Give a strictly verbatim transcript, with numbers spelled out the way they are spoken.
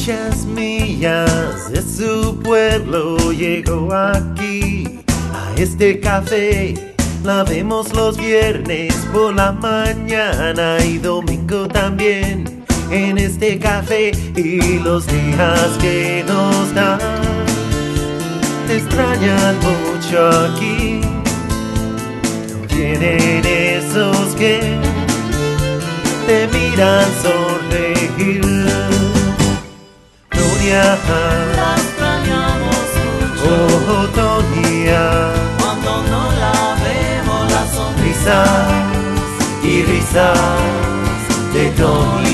muchas millas de su pueblo llegó aquí a este café. La vemos los viernes por la mañana y domingo también en este café. Y los días que nos dan te extrañan mucho aquí. No vienen esos que te miran sonreír. Tonia, La extrañamos mucho. oh Tonia, Cuando no la vemos, la sonrisa risas y risas de Tonia.